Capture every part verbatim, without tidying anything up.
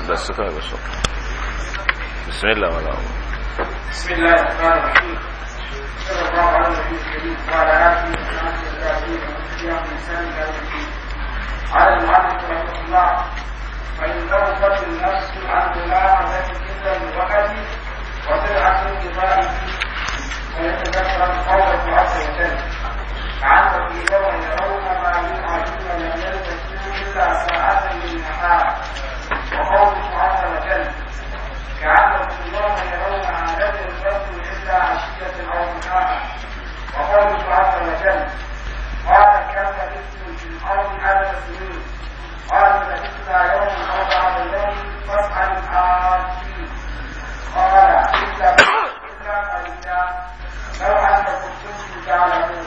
بس كده بس. بسم الله ولا بسم الله الرحمن الرحيم. صلى الله على النبي الكريم وعلى اله وصحبه اجمعين ومن انسان الى يوم الدين. على المعلم رحمه الله فانه فتح النفس عن ملاحظه كلا الوقت وسرعه انقضائه ويتذكر قوله عز وجل كأن في يوم يرون ما يوعدون لم يلبثوا الا ساعه من نهار وقوله عز وجل كأن في يوم يرون ما لم يلبثوا الا عشيه او ضحاها وقوله عز وجل قال كم لبثتم في الارض عدد سنين قالوا لبثنا يوما او بعض يوم فاسال العادين قال الا الا قليلا لو انكم كنتم تعلمون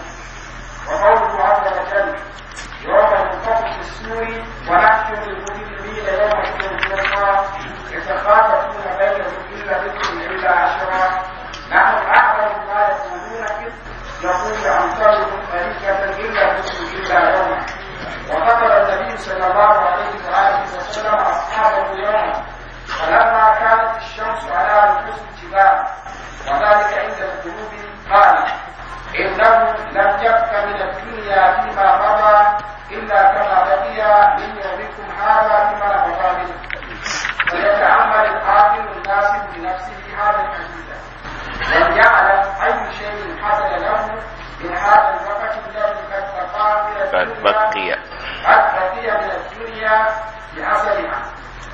وقوله عز وجل يوم ينفخ في السور ونحشر المجرمين يومئذ زرقا يتخافتون بينهم ان لبثتم الا عشرا نحن اعلم ما يقولون اذ يقول امثالهم طريقه ان لبثتم الا يوما وقتل النبي صلى الله عليه واله وسلم اصحابه يوما فلما كانت الشمس على رؤوس الجبال وذلك عند الغروب قال إنه لم يبق من الدنيا فيما مضى إلا كما بقي من يومكم هذا فيما مضى منه ويتأمل العاقل الناسب لنفسه هذا الحديث وليعلم أي شيء حصل له من هذا الوقت الذي قد بقى من الدنيا قد بقي من الدنيا بأثرها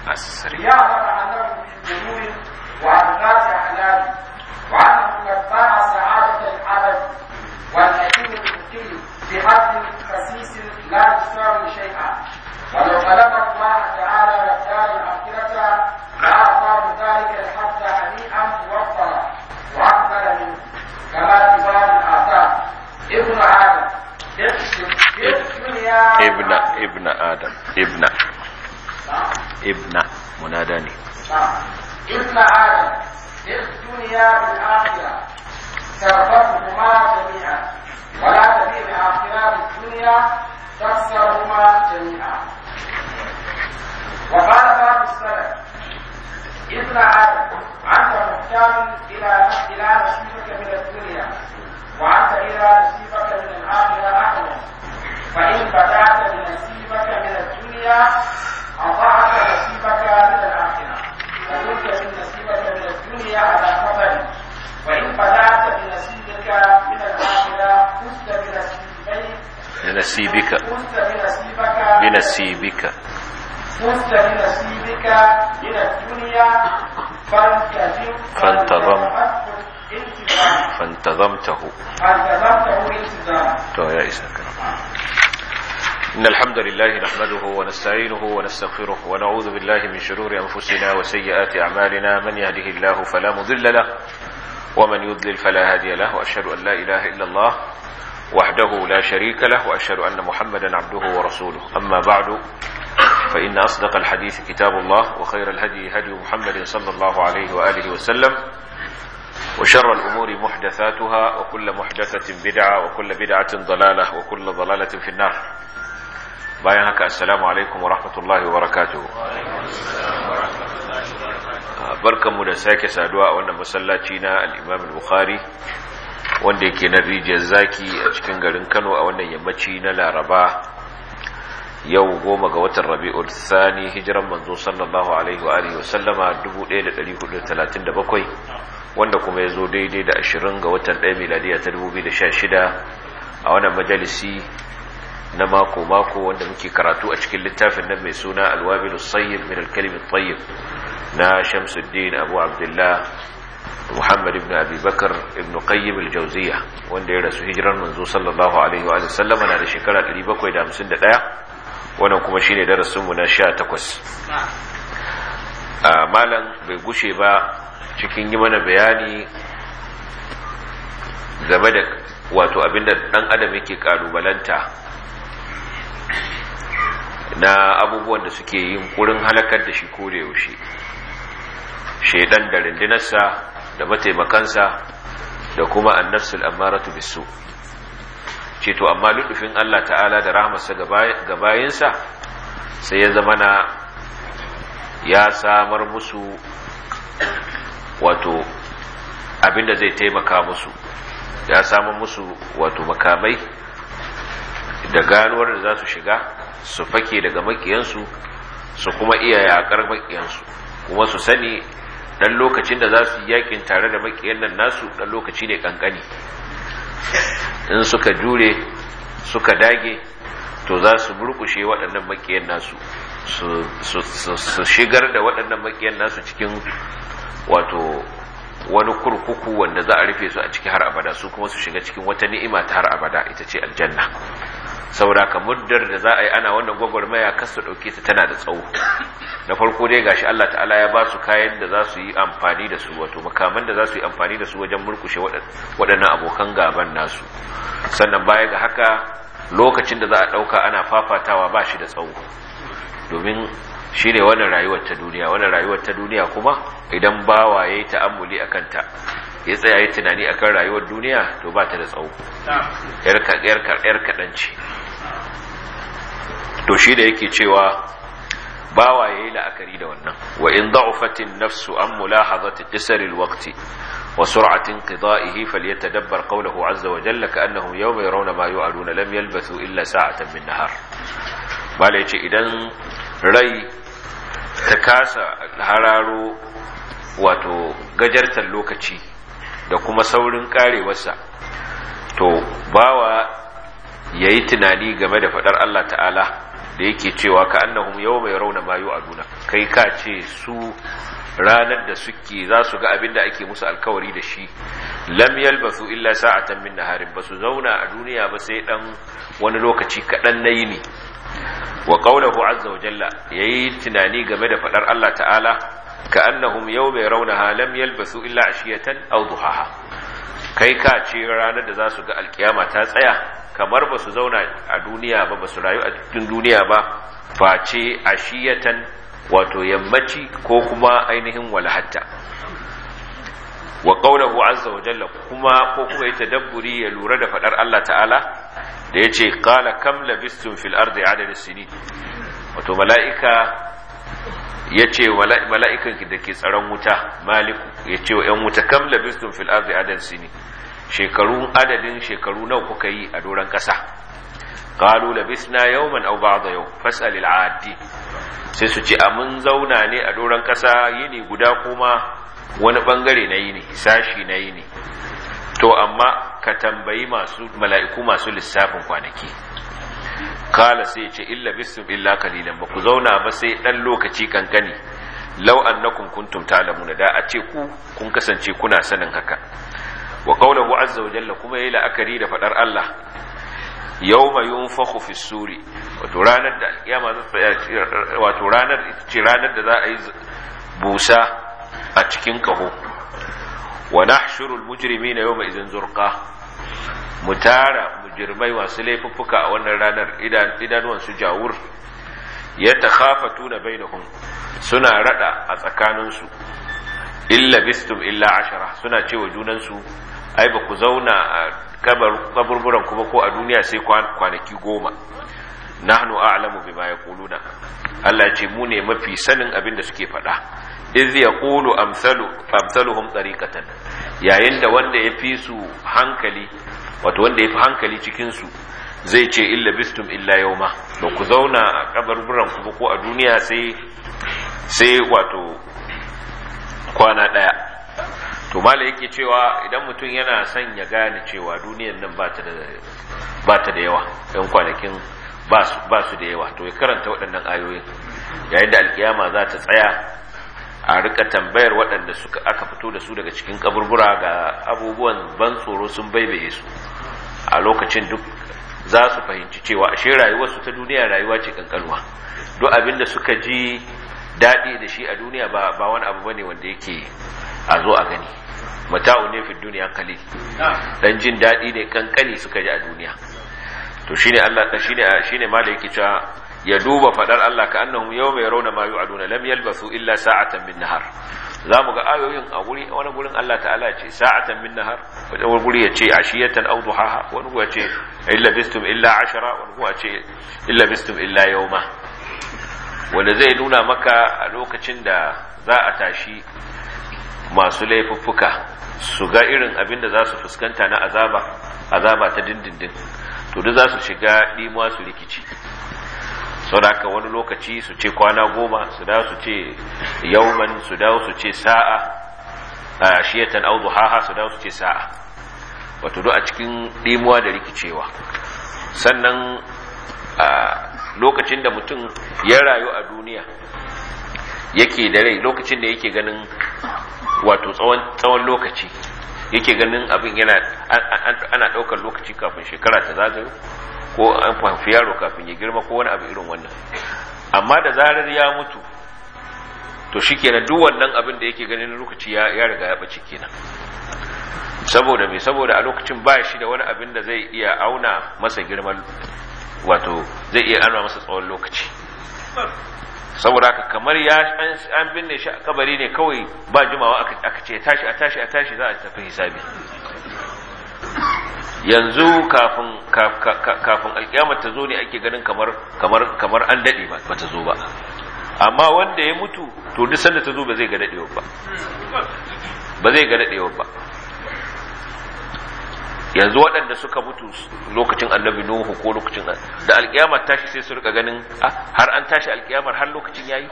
ليعلم أنه في ذنوب وأبغاث أحلام وأنه قد باع سعادة العبد والنعيم المقيم بحد خسيس لا يساوي شيئا ولو طلب الله تعالى للدار الآخرة لأعطاه ذلك الحظ هنيئا موفرا وأكثر منه كما في بعض الآثار ابن آدم ابن ابن آدم ابن ابن مناداني ابن آدم في الدنيا بالآخرة تربطهما جميعا ولا تبيع الآخرة بالدنيا تخسرهما جميعا. وقال بعض السلف ابن آدم أنت محتاج إلى إلى نصيبك من الدنيا وأنت إلى نصيبك من الآخرة أحوج فإن بدأت بنصيبك من الدنيا أضاعت نصيبك من الآخرة وكنت من نصيبك من الدنيا على خطر وإن بدأت بنصيبك من الآخرة فزت بنصيبك بنصيبك فزت بنصيبك بنصيبك فزت بنصيبك من الدنيا فانتظم فانتظم فانتظمته فانتظمته التزاما. تو يا إسحاق. إن الحمد لله نحمده ونستعينه ونستغفره ونعوذ بالله من شرور أنفسنا وسيئات أعمالنا من يهده الله فلا مضل له ومن يضلل فلا هادي له وأشهد أن لا إله إلا الله وحده لا شريك له وأشهد أن محمدا عبده ورسوله أما بعد فإن أصدق الحديث كتاب الله وخير الهدي هدي محمد صلى الله عليه وآله وسلم وشر الأمور محدثاتها وكل محدثة بدعة وكل بدعة ضلالة وكل ضلالة في النار. bayan haka assalamu alaikum wa rahmatullahi wa barakatuhu. Barkanmu da sake saduwa a wannan masallaci na al-Imam al-Bukhari wanda yake na rijiyar zaki a cikin garin Kano a wannan yammaci na Laraba yau goma ga watan Rabiul Thani hijiran manzo sallallahu alaihi wa alihi wa sallama dubu ɗaya da ɗari hudu da talatin da bakwai wanda kuma ya zo daidai da ashirin ga watan ɗaya miladiya ta dubu biyu da sha shida a wannan majalisi na mako-mako wanda muke karatu a cikin littafin nan mai suna alwabilus sayyib min al-kalimit tayyib na Shamsuddin Abu Abdullah Muhammad ibn Abi Bakar ibn Qayyim al-Jawziyya wanda ya rasu hijiran manzo sallallahu alaihi wa sallam na da shekara ɗari bakwai da hamsin da ɗaya wannan kuma shine darasin mu na sha takwas. a malam bai gushe ba cikin yi mana bayani game da wato abinda dan adam yake kalubalanta na abubuwan da suke yin kurin halakar da shi ko da yaushe, shaidan da rindinarsa da mataimakansa da kuma annafsul ammaratu bisu. ce to amma ludufin Allah ta'ala da rahmarsa ga bayinsa sai ya zama na ya samar musu wato abinda zai taimaka musu, ya samar musu wato makamai da ganuwar da za su shiga su fake daga makiyansu su kuma iya yakar makiyansu, kuma su sani dan lokacin da za su yi yakin tare da makiyan nan nasu dan lokaci ne kankani. In suka jure suka dage to za su burkushe waɗannan makiyan nasu, su shigar da waɗannan makiyan nasu cikin wato wani kurkuku wanda za a rufe su a ciki har abada, su kuma su shiga cikin wata ni'ima ta har abada, ita ce aljanna. saboda ka muddar da za a yi ana wannan gwagwarmaya kar su ɗauke ta tana da tsawo. Na farko dai gashi Allah ta'ala ya ba su kayan da za su yi amfani da su, wato makaman da za su yi amfani da su wajen murkushe waɗannan abokan gaban nasu. Sannan baya ga haka lokacin da za a ɗauka ana fafatawa ba shi da tsawo, domin shi ne wannan rayuwar ta duniya. Wannan rayuwar ta duniya kuma idan bawa ya yi ta'ammuli a kanta, ya tsaya yi tunani a kan rayuwar duniya, to ba ta da tsawo, ‘yar kaɗan ce. To shi da yake cewa bawa ya yi la'akari da wannan, wa in da'ufatin nafsu an mulahazati qisaril waqti wa sur'atin qida'ihi falyatadabbar qawluhu azza wa jalla ka'annahum yawma yarawna ma yu'aduna lam yalbathu illa sa'atan min nahar. Bala yace idan rai ta kasa hararo wato gajartar lokaci da kuma saurin karewarsa, to bawa yayi tunani game da fadar Allah ta'ala da yake cewa ka annahum yawma yarawna ma yu'aduna, kai ka ce su ranar da suke za su ga abin da ake musu alkawari da shi, lam yalbathu illa sa'atan min naharin, basu zauna a duniya ba sai dan wani lokaci kadan na yini. Wa qawluhu azza wa jalla, yayi tunani game da fadar Allah ta'ala ka annahum yawma yarawnaha lam yalbathu illa ashiyatan aw duhaha, kai ka ce ranar da za su ga alkiyama ta tsaya kamar ba su zauna a duniya ba, ba su rayu a cikin duniya ba face ashiyatan wato yammaci ko kuma ainihin walahatta. Wa qawluhu azza wa jalla, kuma ko kuma ya tadabburi ya lura da fadar Allah ta'ala da yace qala kam labistum fil ardi adad as-sinin, wato mala'ika yace mala'ikan da ke tsaron wuta maliku yace wa yan wuta kam labistum fil ardi adad as-sinin, shekaru adadin shekaru nawa kuka yi a doran kasa. Qalu labisna yawman aw ba'da yawm fas'al al-'addi, sai su ce a mun zauna ne a doran kasa yini guda kuma wani bangare na yini, sashi na yini. To amma ka tambayi masu mala'iku masu lissafin kwanaki. Kala sai ce illa bisum illa qalilan, ba ku zauna ba sai dan lokaci kankani. Law annakum kuntum ta'lamuna, da a ce ku kun kasance kuna sanin haka. Wa qawluhu azza wa jalla, kuma yayi la'akari da fadar Allah yawma yunfakhu fi suri, wato ranar da kiyama za ta, wato ranar ce ranar da za a yi busa a cikin kaho. Wa nahshuru al-mujrimina yawma idhin zurqa, mutara mujrimai wasu laifuffuka a wannan ranar idanuwan su jawur. Yatakhafatuna bainahum, suna rada a tsakaninsu. Illa bistum illa ashara, suna cewa junansu ai ba ku zauna a kaburburan kuma ko a duniya sai kwanaki goma. Nahnu a'lamu bima yaquluna, Allah ce mu ne mafi sanin abin da suke faɗa. Iz yaqulu amsalu amsaluhum tariqatan, yayin da wanda ya fi su hankali, wato wanda ya fi hankali cikin su zai ce illa bistum illa yawma, ba ku zauna a kaburburan kuma ko a duniya sai sai wato kwana daya. To mala yake cewa idan mutum yana son ya gane cewa duniyar nan ba ta da ba ta da yawa, ɗan kwanakin ba su ba su da yawa, to ya karanta waɗannan ayoyin. Yayin da alkiyama za ta tsaya, a rika tambayar waɗanda suka aka fito da su daga cikin kaburbura ga abubuwan ban tsoro sun baibaye su, a lokacin duk za su fahimci cewa ashe rayuwarsu ta duniya rayuwa ce kankanuwa. Duk abinda suka ji daɗi da shi a duniya ba ba wani abu bane wanda yake a zo a gani. Mata'u ne fi duniya kalil, dan jin daɗi ne kankani suka ji a duniya. To shine Allah shine shine malai yake cewa ya duba fadar Allah ka annahum yawma yarawna ma yu'aduna lam yalbasu illa sa'atan min nahar. Zamu ga ayoyin a guri wani gurin Allah ta'ala ce sa'atan min nahar, wani guri ya ce ashiyatan aw duhaha, wani guri ya ce illa bistum illa ashara, wani guri ya ce illa bistum illa yawma. wanda zai nuna maka a lokacin da za a tashi masu laifuffuka su ga irin abin da za su fuskanta na azaba azaba ta dindindin to duk za su shiga dimuwa su rikici sau da haka wani lokaci su ce kwana goma su dawo su ce yauman su dawo su ce sa'a a shiyatan au duhaha su dawo su ce sa'a wato duk a cikin dimuwa da rikicewa. Sannan a lokacin da mutum ya rayu a duniya yake da rai, lokacin da yake ganin wato tsawon tsawon lokaci yake ganin abin yana ana daukar lokaci kafin shekara ta zagayo ko an fafi yaro kafin ya girma ko wani abu irin wannan, amma da zarar ya mutu to shikenan duk wannan abin da yake ganin lokaci ya ya riga ya bace kenan. Saboda me? Saboda a lokacin ba shi da wani abin da zai iya auna masa girman, wato zai iya auna masa tsawon lokaci. Saboda haka kamar ya an binne shi a kabari ne kawai, ba jimawa aka ce tashi a tashi a tashi za a tafi hisabi. Yanzu kafin kafin alkiyamar ta zo ne ake ganin kamar kamar kamar an dade ba ta zo ba, amma wanda ya mutu to duk sanda ta zo ba zai ga dadewa ba ba zai ga dadewa ba. Yanzu waɗanda suka mutu lokacin annabi Nuhu ko lokacin da alkiyamar tashi sai su rika ganin har an tashi alkiyamar har lokacin yayi.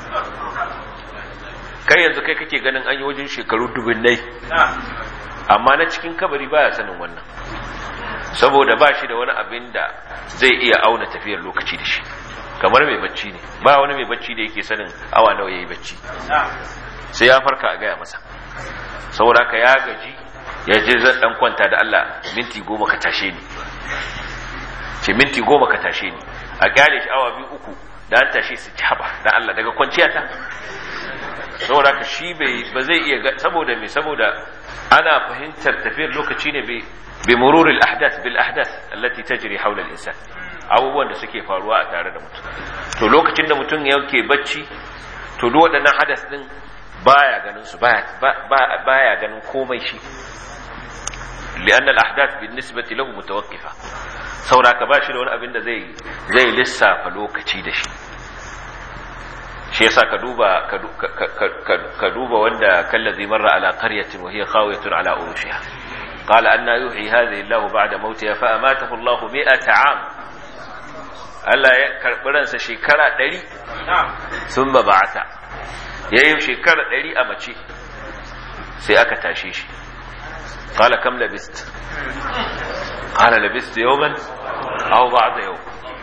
Kai yanzu kai kake ganin an yi wajen shekaru dubunnai, amma na cikin kabari baya sanin wannan, saboda ba shi da wani abin da zai iya auna tafiyar lokaci da shi. Kamar mai bacci ne, ba wani mai bacci da yake sanin awa nawa yayi bacci, sai ya farka a gaya masa. Saboda haka ya gaji, ya je zan dan kwanta da Allah minti goma ka tashe ni, ce minti goma ka tashe ni, a kyale shi awa biyu uku da an tashe su ci haba da Allah daga kwanciya ta. Saboda ka shi bai ba zai iya, saboda me? Saboda ana fahimtar tafiyar lokaci ne bi mururil ahdath bil ahdath allati tajri hawla al-insan, abubuwan da suke faruwa a tare da mutum. To lokacin da mutum yake bacci to duk waɗannan hadas din baya ganin su, baya baya ganin komai shi, لأن الأحداث بالنسبة له متوقفة. saboda ka bashi da wani abin da zai zai lissafa lokaci da shi. Shi yasa ka duba ka duba wanda kallazi marra ala qaryatin wa hiya khawiyatun ala urushiha qala anna yuhyi hadhihi Allahu ba'da mawtiha fa amatahu Allahu mi'ata 'am. Allah ya karbi ransa shekara ɗari thumma ba'atha, yayin shekara ɗari a mace sai aka tashe shi. قال كم لبست؟ قال لبست يوما أو بعض يوم.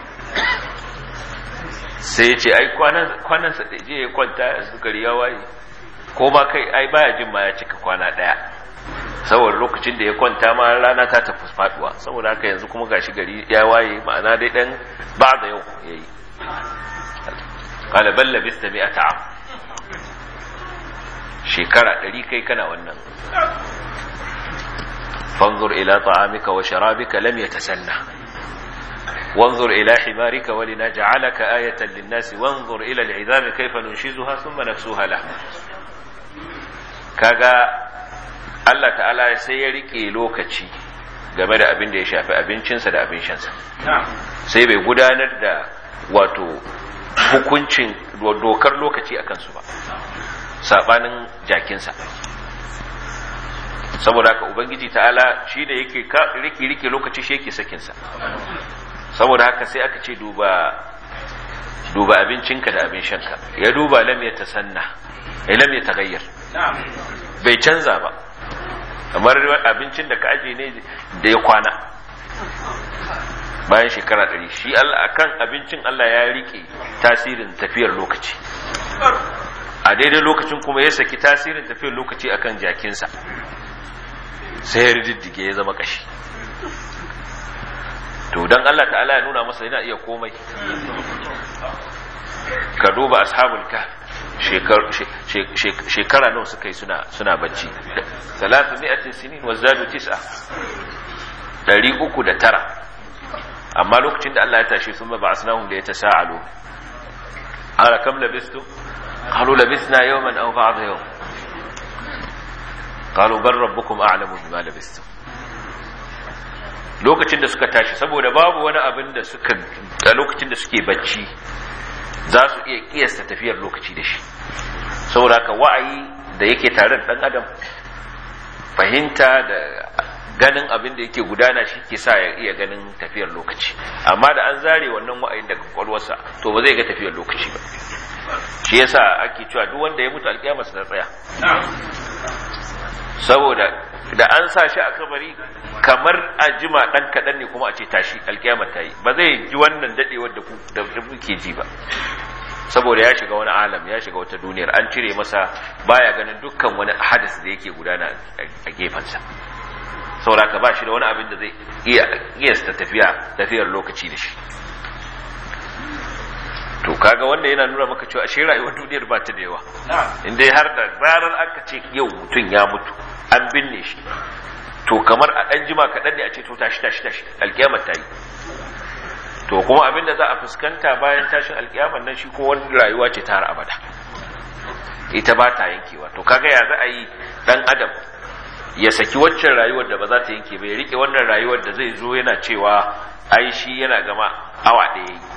sai ce ai kwanan sa je ya kwanta su gari ya waye, ko ba kai ai baya jin ma ya cika kwana daya, saboda lokacin da ya kwanta ma rana ta tafi faduwa, saboda haka yanzu kuma gashi gari ya waye, ma'ana dai dan ba da yau yayi. qala bal labista mi'ata 'am, shekara ɗari kai kana wannan. فانظر إلى طعامك وشرابك لم يتسنى وانظر إلى حمارك ولنجعلك آية للناس وانظر إلى العظام كيف ننشزها ثم نكسوها لحما. kaga Allah ta'ala sai ya rike lokaci game da abin da ya shafi abincinsa da abin shansa, sai bai gudanar da wato hukuncin dokar lokaci a kansu ba, sabanin jakinsa. Saboda haka ubangiji ta'ala shi da yake rike rike lokaci shi yake sakin sa. Saboda haka sai aka ce duba duba abincinka da abin shanka, ya duba lam yatasanna eh lam yataghayyar, bai canza ba, kamar abincin da ka aje ne da ya kwana bayan shekara ɗari. Shi Allah akan abincin Allah ya rike tasirin tafiyar lokaci, a daidai lokacin kuma ya saki tasirin tafiyar lokaci akan jakinsa, sai ya riddige ya zama kashi. To dan Allah ta'ala ya nuna masa yana iya komai. Ka duba ashabul kahf, shekara nawa suka yi suna suna bacci, salatu mi'atin sinin wa zadu tis'a, dari uku da tara. Amma lokacin da Allah ya tashi sun ba asnahum da ya tasa'alu, ala kam labistu qalu labisna yawman aw ba'da yawm qalu bal rabbukum a'lamu bima labistum. Lokacin da suka tashi, saboda babu wani abin da suka a lokacin da suke bacci za su iya kiyasta tafiyar lokaci da shi. Saboda haka wa'ayi da yake tare da dan adam, fahimta da ganin abin da yake gudana shi ke sa ya iya ganin tafiyar lokaci, amma da an zare wannan wa'ayin daga kwakwalwarsa to ba zai ga tafiyar lokaci ba. Shi yasa ake cewa duk wanda ya mutu alkiyama sa tsaya, saboda da an sa shi a kabari kamar a jima dan kadan ne kuma a ce tashi alkiyama ta yi, ba zai ji wannan dadewar da da muke ji ba, saboda ya shiga wani alam, ya shiga wata duniyar, an cire masa baya ganin dukkan wani hadis da yake gudana a gefensa. Saboda ka ba shi da wani abin da zai iya kiyasta tafiya tafiyar lokaci da shi. To kaga wanda yana nuna maka cewa ashe rayuwar duniyar ba ta da yawa, inda har da zarar aka ce yau mutum ya mutu an binne shi, to kamar a ɗan jima kaɗan ne a ce to tashi tashi tashi alƙiyamar ta yi. To kuma abin da za a fuskanta bayan tashin alƙiyamar nan shi ko wani rayuwa ce ta har abada, ita ba ta yankewa. To kaga ya za a yi ɗan adam ya saki waccan rayuwar da ba za ta yanke ba, ya rike wannan rayuwar da zai zo yana cewa ai shi yana gama awa ɗaya yi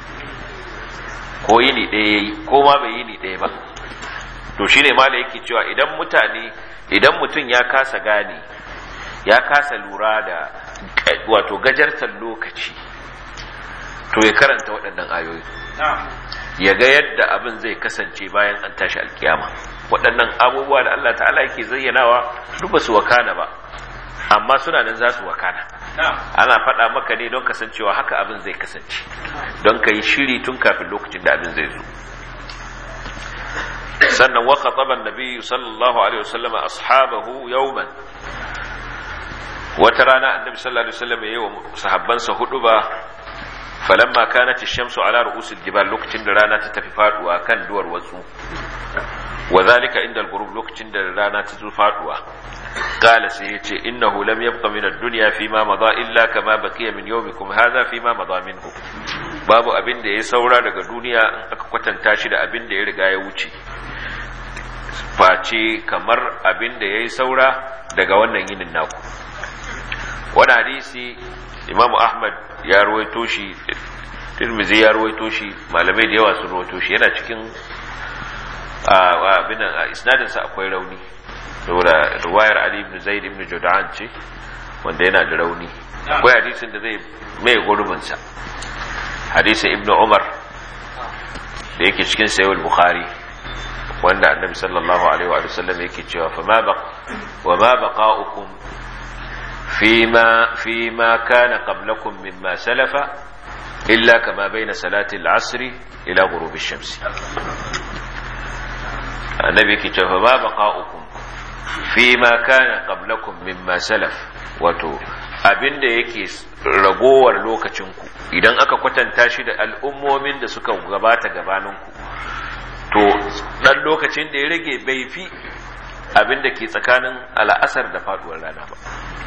ko yini ɗaya yi ko ma bai yini ɗaya ba. To shine ma da yake cewa idan mutane idan mutum ya kasa gane, ya kasa lura da wato gajartar lokaci, to ya karanta waɗannan ayoyi, ya ga yadda abin zai kasance bayan an tashi alkiyama. Waɗannan abubuwa da Allah ta'ala yake zayyanawa duk ba su wakana ba, amma suna nan za su wakana. Ana faɗa maka ne don kasancewa haka abin zai kasance, don ka yi shiri tun kafin lokacin da abin zai zo. Sannan wa khataba an-nabi sallallahu alaihi wasallam ashabahu yawman, wata rana annabi sallallahu alaihi wasallam yayi wa sahabbansa huduba, falamma kanat ash-shamsu ala ru'usil jibal, lokacin da rana ta tafi faduwa kan duwar watsu, wa zalika inda al-ghurub, lokacin da rana ta zo faduwa, qala sai yace innahu lam yabqa min ad-dunya fima madha illa kama baqiya min yawmikum hadha fima madha minhu, babu abin da ya saura daga duniya in aka kwatanta shi da abin da ya riga ya wuce, face kamar abin da yayi saura daga wannan yinin naku. Wani hadisi Imam Ahmad ya ruwaito shi, Tirmidhi ya ruwaito shi, malamai da yawa sun ruwaito shi, yana cikin abin a isnadin sa akwai rauni, saboda riwayar Ali ibn Zaid ibn Jud'an ce wanda yana da rauni. Akwai hadisin da zai mai gurbin sa, hadisin Ibn Umar da yake cikin Sahih al-Bukhari, wanda Annabi sallallahu alaihi wa sallam yake cewa fa ma baq wa ma baqa'ukum فيما فيما كان قبلكم مما سلف إلا كما بين صلاة العصر إلى غروب الشمس. النبي كتب ما بقاؤكم فيما كان قبلكم مما سلف، wato abin da yake ragowar lokacinku idan aka kwatanta shi da al'ummomin da suka gabata gabaninku, to dan lokacin da ya rage bai fi abin da ke tsakanin al'asar da faduwar rana ba.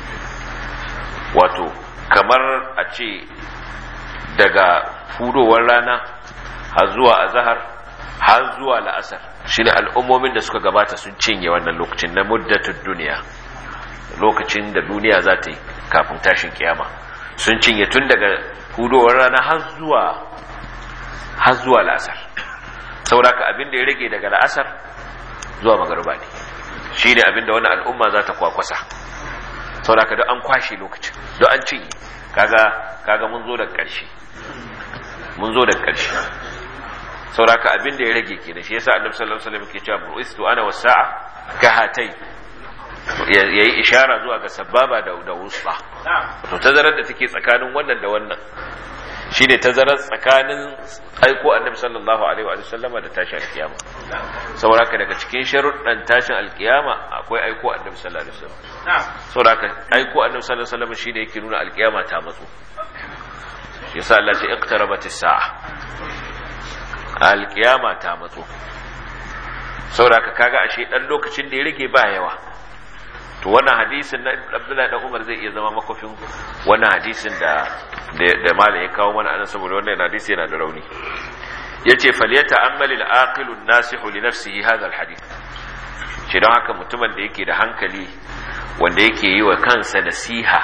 Wato kamar a ce daga fudowar rana har zuwa azhar har zuwa la'asar, shine al'ummomin da suka gabata sun cinye wannan lokacin na muddatud duniya, lokacin da duniya za ta yi kafin tashin kiyama, sun cinye tun daga fudowar rana har zuwa har zuwa la'asar. Saboda abin da ya rage daga la'asar zuwa magariba ne, shine abin da wannan al'umma za ta kwakwasa. Saboda ka duk an kwashe lokacin, duk an cinye, kaga kaga mun zo da ƙarshe, mun zo da ƙarshe. Saboda ka abin da ya rage kenan, shi yasa Annabi sallallahu alaihi wasallam yake cewa bu'istu ana was-sa'a kahatai, yayi ishara zuwa ga sababa da da wusta. To tazarar da take tsakanin wannan da wannan shine tazarar tsakanin aiko Annabi sallallahu alaihi wa sallama da tashin alkiyama. Saboda ka daga cikin sharuɗan tashin alkiyama akwai aiko Annabi sallallahu alaihi wasallam. Saboda ka aiko Annabi sallallahu alaihi wasallam shine yake nuna alkiyama ta matso. Yasa Allah ya iqtarabatis sa'a, alkiyama ta matso. Saboda ka kaga ashe dan lokacin da ya rage ba yawa. To wannan hadisin na Abdullahi dan Umar zai iya zama makofin wannan hadisin da da malam ya kawo mana anan, saboda wannan hadisi yana da rauni. Yace falyata'ammal al-aqilu an-nasihu li nafsihi hadha al-hadith, shi don haka mutumin da yake da hankali wanda yake yi wa kansa nasiha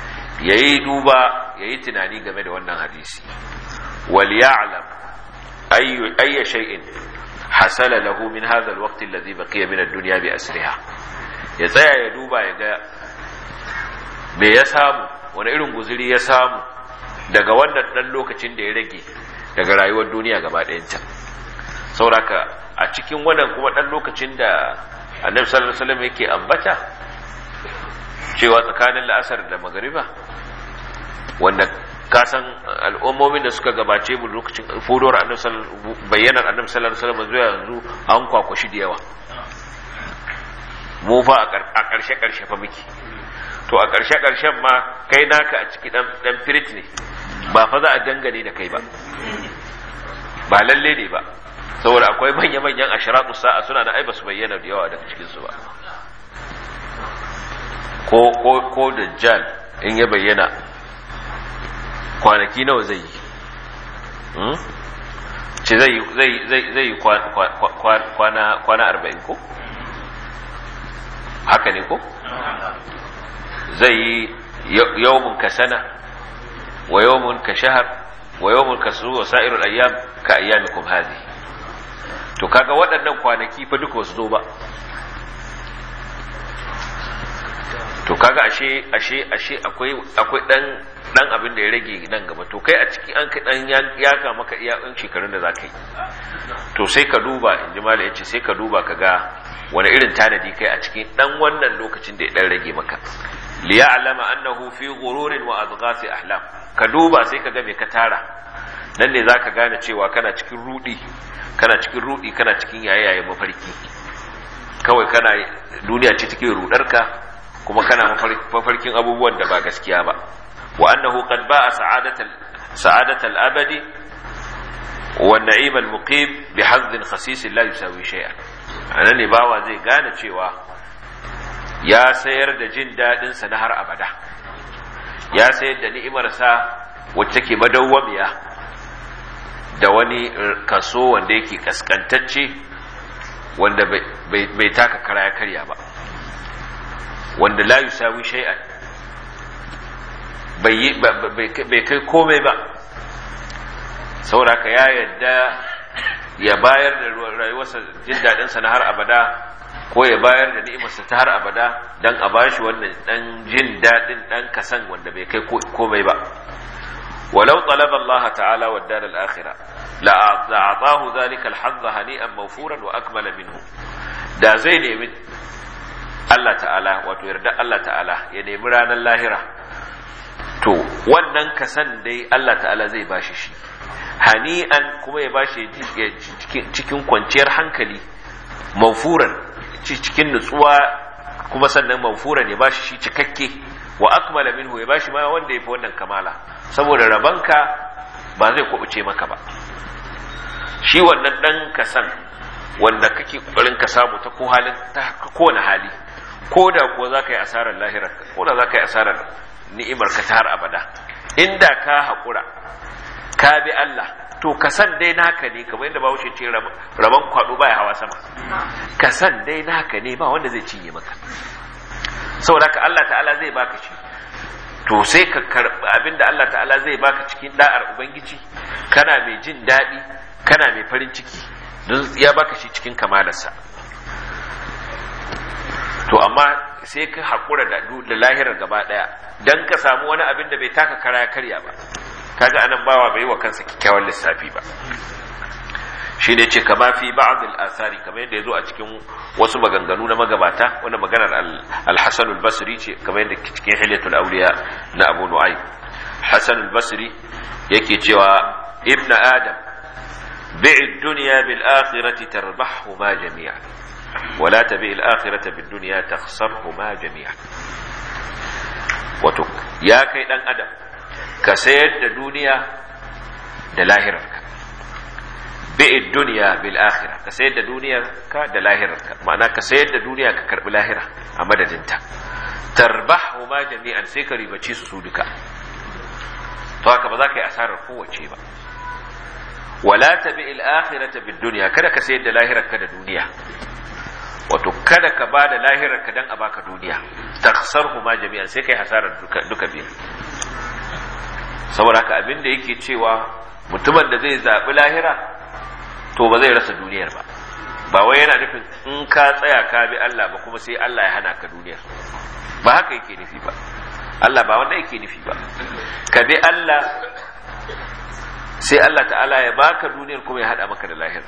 yayi duba yayi tunani game da wannan hadisi. Wal ya'lam ayyu ayya shay'in hasala lahu min hadha alwaqt alladhi baqiya min ad-dunya bi asriha, ya tsaya ya duba ya ga me ya samu, wani irin guzuri ya samu daga wannan dan lokacin da ya rage daga rayuwar duniya gaba ɗayanta. sauraka a cikin wannan kuma dan lokacin da annabi sallallahu alaihi wasallam yake ambata cewa tsakanin la'asar da magriba, wanda ka san al'ummomin da suka gabace mu lokacin fudowar annabi sallallahu bayyanar annabi sallallahu alaihi wasallam zuwa yanzu an kwakwashi da yawa. mu fa a ƙarshe ƙarshe fa miki, to a ƙarshe ƙarshen ma kai naka a ciki dan dan firit ne, ba fa za a dangane da kai ba, ba lalle ne ba, saboda akwai manya-manyan ashratu sa'a suna da ai ba su bayyana da yawa daga cikin su ba. ko ko ko dajjal in ya bayyana kwanaki nawa zai yi? hmm? ce zai zai zai zai yi kwana kwana arba'in ko haka ne ko? zai yi yawmun ka sana wa yawmun ka shahar wa yawmun ka su wa sa'irul ayyam ka ayyamikum hadhi. to kaga waɗannan kwanaki fa duka wasu zo ba. to kaga ashe ashe ashe akwai akwai dan dan abin da ya rage nan gaba, to kai a ciki an ka dan yaka maka iya ɗan shekarun da zaka yi. to sai ka duba, inji malai yace sai ka duba kaga wani irin tanadi kai a cikin dan wannan lokacin da ya dan rage maka. li ya'lama annahu fi ghururin wa adghasi ahlam, ka duba sai ka ga me ka tara, nan ne zaka gane cewa kana cikin rudi kana cikin rudi kana cikin yayaye mafarki, kawai kana duniya ce take rudarka, kuma kana mafarkin abubuwan da ba gaskiya ba. wa annahu qad ba'a sa'adatal sa'adatal abadi wa an-na'im al-muqim bi hazzin khasis la yusawi shay'an. anan ne bawa zai gane cewa ya sayar da jin dadin sa na har abada, ya sayar da ni'imar sa wacce take madawwamiya da wani kaso wanda yake kaskantacce, wanda bai taka kara ya karya ba, wanda la yusawi shay'an, bai bai kai komai ba. saboda ka ya yadda ya bayar da rayuwarsa jin dadin sa na har abada, ko ya bayar da ni'imarsa ta har abada dan a bashi wannan dan jin dadin dan kasan wanda bai kai komai ba. ولو طلب الله تعالى والدار الآخرة لأعطاه ذلك الحظ هنيئا موفورا وأكمل منه. da zai nemi Allah ta'ala, wato yarda Allah ta'ala ya nemi ranar lahira, to wannan kasan dai Allah ta'ala zai bashi shi hani'an, kuma ya bashi cikin kwanciyar hankali, mawfuran cikin nutsuwa, kuma sannan mawfuran ya bashi shi cikakke, wa akmala minhu ya bashi ma wanda yafi wannan kamala, saboda rabanka ba zai kubuce maka ba. shi wannan dan kasan wanda kake kokarin ka samu ta ko halin ta kowane hali, ko da kuwa zaka yi asarar lahirar, ko da zaka yi asarar ni'imar ka ta har abada, inda ka hakura ka bi Allah, to kasan dai naka ne, kamar yadda Bahaushe ce raban kwado baya hawa sama, kasan dai naka ne, ba wanda zai cinye maka. saboda ka Allah ta'ala zai baka shi, to sai ka karbi abinda Allah ta'ala zai baka cikin da'ar ubangiji, kana mai jin daɗi, kana mai farin ciki, don ya baka shi cikin kamalarsa. to amma sai ka haƙura da lahirar gaba ɗaya don ka samu wani abin da bai taka kara ya karya ba, kaga anan bawa bai wa kansa kyakkyawan lissafi ba. shi ne ce kama fi ba'd al-athari, kamar yadda yazo a cikin wasu maganganu na magabata, wannan maganar al-Hasan al-Basri ce, kamar yadda cikin Hilyatul Awliya na Abu Nu'aym. Hasan al-Basri yake cewa ibn Adam bi'i ad-dunya bil akhirati tarbahuma jami'an wa la tabi' al-akhirata bid dunya takhsarhuma jami'an. wato ya kai dan adam, ka sayar da duniya da lahirarka, bi'id dunya bil akhirah, ka sayar da duniyar ka da lahirarka, ma'ana ka sayar da duniya ka karbi lahira a madadinta. tarbahu ma jami'an, sai ka ribace su su duka, to haka ba za ka yi asarar kowace ba. wala tabi'il akhirata bid dunya, kada ka sayar da lahirarka da duniya, wato kada ka ba da lahirarka dan a baka duniya, takhsarhu ma jami'an, sai kai hasarar duka duka biyu. saboda haka abin da yake cewa mutumin da zai zabi lahira to ba zai rasa duniyar ba. Ba wai yana nufin in ka tsaya ka bi Allah ba kuma sai Allah ya hana ka duniyar, ba haka yake nufi ba. Allah ba wanda yake nufi ba. Ka bi Allah sai Allah ta'ala ya baka duniyar kuma ya hada maka da lahira.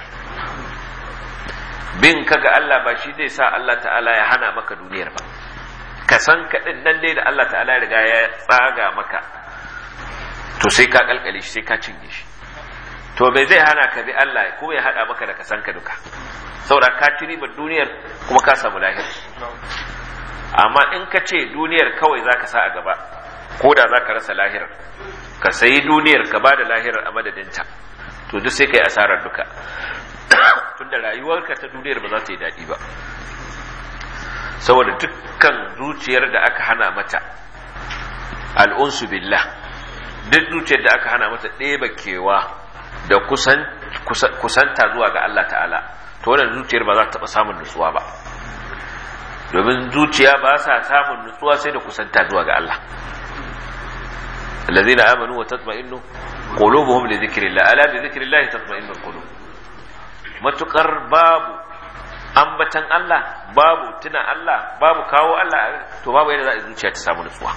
Bin ka ga Allah ba shi zai sa Allah ta'ala ya hana maka duniyar ba. Ka san kaɗin nan dai da Allah ta'ala ya riga ya tsaga maka, to sai ka kalkale shi, sai ka cinye shi. To bai zai hana ka bi Allah kuma ya hada maka da ka san ka duka, saboda ka ci ribar duniyar kuma ka samu lahira. Amma in ka ce duniyar kawai za ka sa a gaba, ko da za ka rasa lahirar, ka sayi duniyar ka ba da lahirar a madadinta, to duk sai ka yi asarar duka. Tunda rayuwarka ta duniyar ba za ta yi daɗi ba, saboda dukkan zuciyar da aka hana mata al'unsu billah, duk zuciyar da aka hana mata ɗeba kewa da kusanta zuwa ga Allah ta'ala, to wannan zuciyar ba za ta taɓa samun nutsuwa ba. Domin zuciya ba sa samun nutsuwa sai da kusanta zuwa ga Allah. الذين آمنوا وتطمئن قلوبهم لذكر الله ألا بذكر الله تطمئن القلوب. matukar babu ambatan Allah, babu tuna Allah, babu kawo Allah, to babu yadda za a zuciya ta samu nutsuwa.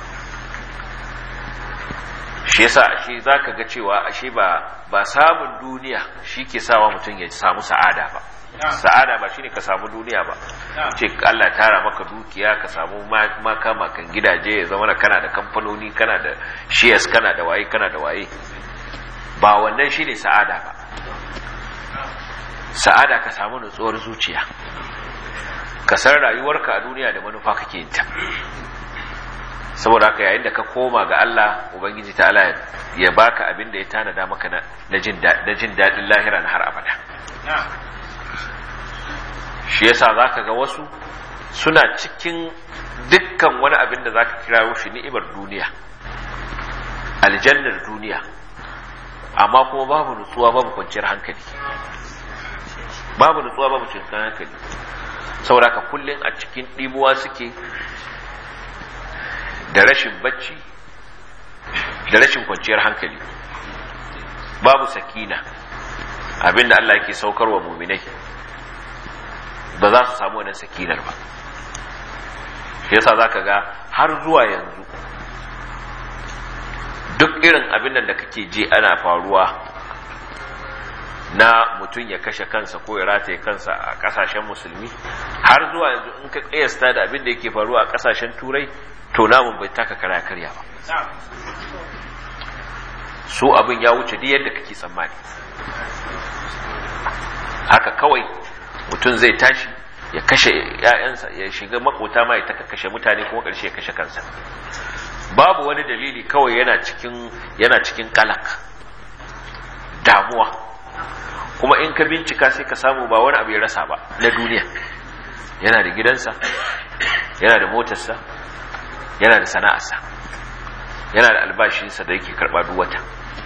Shi yasa ashe zaka ga cewa ashe ba ba samun duniya shi ke sawa mutum ya samu sa'ada ba. Sa'ada ba shine ka samu duniya ba. Ce Allah tara maka dukiya, ka samu maka makan gidaje, ya zama kana da kamfanoni, kana da shares, kana da waye, kana da waye. Ba wannan shine sa'ada ba. Sa'ada ka samu nutsuwar zuciya, ka san rayuwarka a duniya da manufa kake yin ta. Saboda haka yayin da ka koma ga Allah, Ubangiji ta'ala ya baka abin da ya tanada maka na jin daɗin lahira na har abada. Shi yasa zaka ga wasu suna cikin dukkan wani abin da zaka kirawo shi ni'imar duniya, aljannar duniya, amma kuma babu nutsuwa, babu kwanciyar hankali. Babu nutsuwa, babu kwanciyar hankali. Saboda ka kullun a cikin dimuwa suke, da rashin bacci, da rashin kwanciyar hankali. Babu sakina, abinda Allah yake saukarwa mu'minai, ba za su samu wannan sakinar ba. Shi yasa zaka ga har zuwa yanzu duk irin abin da kake ji ana faruwa na mutum ya kashe kansa ko ya rataye kansa a kasashen musulmi, har zuwa yanzu in ka kiyasta da abin da yake faruwa a kasashen turai, to namun bai taka kara karya ba. Su abin ya wuce duk yadda kake tsammani. Haka kawai mutum zai tashi ya kashe ‘ya'yansa, ya shiga makota ma ya taka kashe mutane, kuma ƙarshe ya kashe kansa. Babu wani dalili, kawai yana cikin yana cikin kalak, damuwa. Kuma in ka bincika sai ka samu ba wani abu ya rasa ba na duniya. Yana da gidansa, yana da motarsa, yana da sana'arsa, yana da albashinsa da yake karɓa duk wata.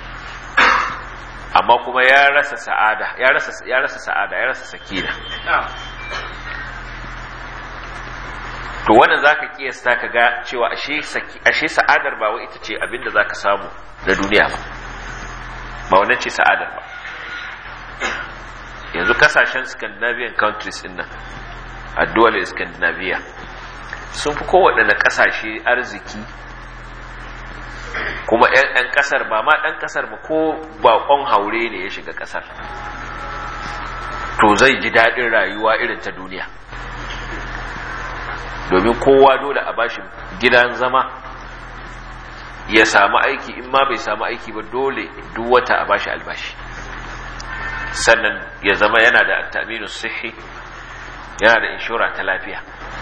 Amma kuma ya rasa sa'ada, ya rasa ya rasa sa'ada, ya rasa sakina. To wannan zaka kiyasta ka ga cewa ashe ashe sa'adar ba wai ita ce abinda zaka samu na duniya ba. Ba wannan ce sa'adar ba. Yanzu kasashen Scandinavian countries din nan, a duwal Scandinavia, sun fi kowaɗanne kasashe arziki, kuma 'yan kasar ba ma ɗan kasar ba, ko baƙon haure ne ya shiga kasar, to zai ji daɗin rayuwa irin ta duniya. Domin kowa dole a bashi gidan zama, ya samu aiki, in ma bai samu aiki ba dole duk wata a bashi albashi, sannan ya zama yana da ta'minu sihi, yana da inshora ta lafiya,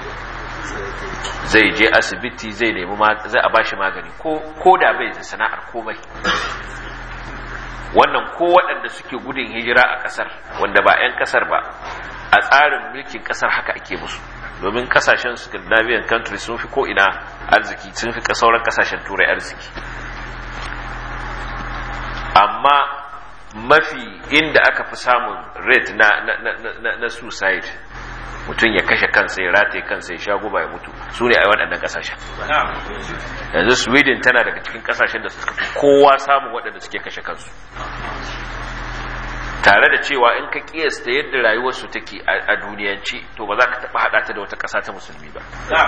zai je asibiti, zai nemi zai a bashi magani, ko ko da bai da sana'ar komai. Wannan ko waɗanda suke gudun hijira a ƙasar, wanda ba 'yan ƙasar ba, a tsarin mulkin ƙasar haka ake musu. Domin kasashen Scandinavian countries sun fi ko ina arziki, sun fi sauran kasashen turai arziki. Amma mafi inda aka fi samun rate na, na, na, na, na suicide, mutum ya kashe kansa, ya rataye kansa, ya sha guba, ya mutu, su ne a waɗannan kasashen. Yanzu Sweden tana daga cikin kasashen da suka fi kowa samun waɗanda suke kashe kansu. tare da cewa in ka kiyasta yadda rayuwarsu take a duniyanci to ba za ka taɓa haɗa ta da wata ƙasa ta musulmi ba,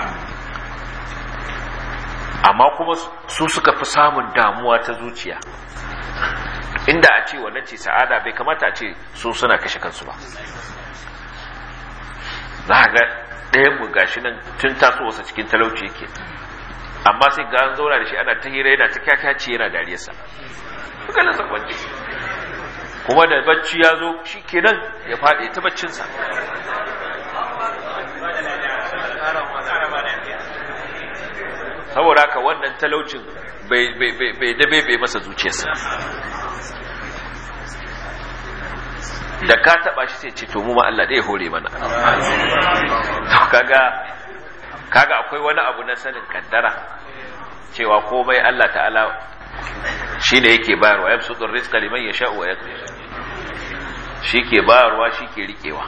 amma kuma su suka fi samun damuwa ta zuciya. Inda a ce wannan ce sa'ada, bai kamata a ce su suna kashe kansu ba. za ga ɗayan mu gashi nan tun taso wasa cikin talauci yake, amma sai ga an zauna da shi ana ta hira yana ta kyakyaci yana dariyarsa, ganin sa kwanci, kuma da bacci ya zo shi kenan ya faɗi ta baccinsa. saboda haka wannan talaucin bai dabe bai masa zuciyarsa, da ka taba shi sai ce to mu ma Allah da ya hore mana. to kaga kaga akwai wani abu na sanin kaddara cewa komai Allah ta'ala shine yake bayarwa, yabsutur rizqa liman yasha'u wa yaqdir, shike bayarwa shike rikewa.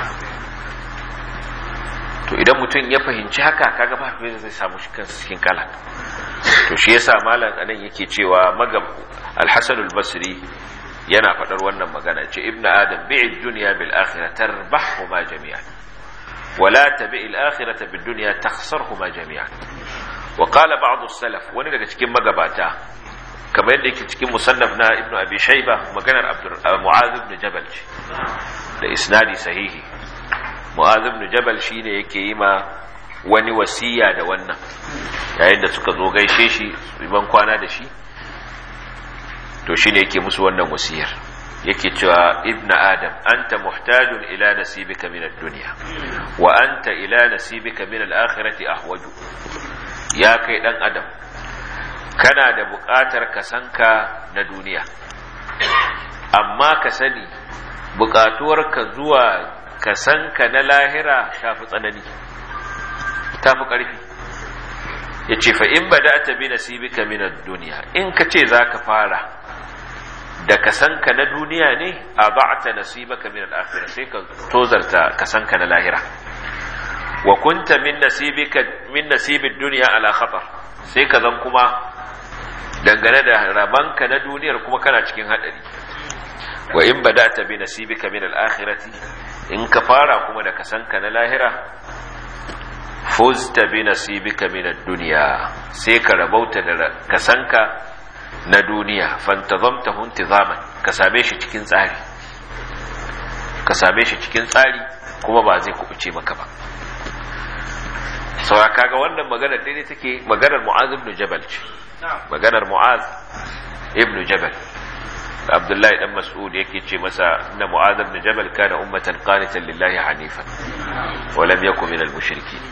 to idan mutum ya fahimci haka kaga ba zai samu shi kansa cikin kala. to shi yasa malam anan yake cewa magab al-Hasan al-Basri yana faɗar wannan magana ce ibnu adam bi'id dunya bil akhirah tarbahuma jami'an wala tabi'il akhirata bid dunya takhsarhuma jami'an. wa qala ba'd as-salaf, wani daga cikin magabata kamar yadda yake cikin musannaf na ibnu abi shayba, maganar abdur mu'adh ibn jabal da isnadi sahihi. mu'adh ibn jabal shine yake yi ma wani wasiya da wannan yayin da suka zo gaishe shi ban kwana da shi, to shine yake musu wannan wasiyar, yake cewa ibnu adam anta muhtajun ila nasibika min ad-dunya wa anta ila nasibika min al-akhirati ahwaju. ya kai dan adam kana da buƙatar kasanka na duniya, amma ka sani buƙatuwarka zuwa kasanka na lahira tafi tsanani, tafi ƙarfi. yace fa in bada'ta bi nasibika min ad-dunya, in kace zaka fara da kasanka na duniya ne, a ba'ta nasibaka min al-akhirah, sai ka tozarta kasanka na lahira. wa kunta min nasibika min nasibid dunya ala khatar, sai ka zan kuma dangane da rabanka na duniyar kuma kana cikin hadari. wa in bada'ta bi nasibika min al-akhirati, in ka fara kuma da kasanka na lahira, fuzta bi nasibika min ad-dunya, sai ka rabauta da kasanka na duniya. fantazamtahu intizaman, ka same shi cikin tsari, ka same shi cikin tsari kuma ba zai kubuce maka ba. saura kaga wannan maganar daidai take maganar Mu'az ibn Jabal ce, maganar Mu'az ibn Jabal. Abdullahi dan Mas'ud yake ce masa inna Mu'az ibn Jabal kana ummatan qanitan lillahi hanifan wa lam yakun minal mushrikeen.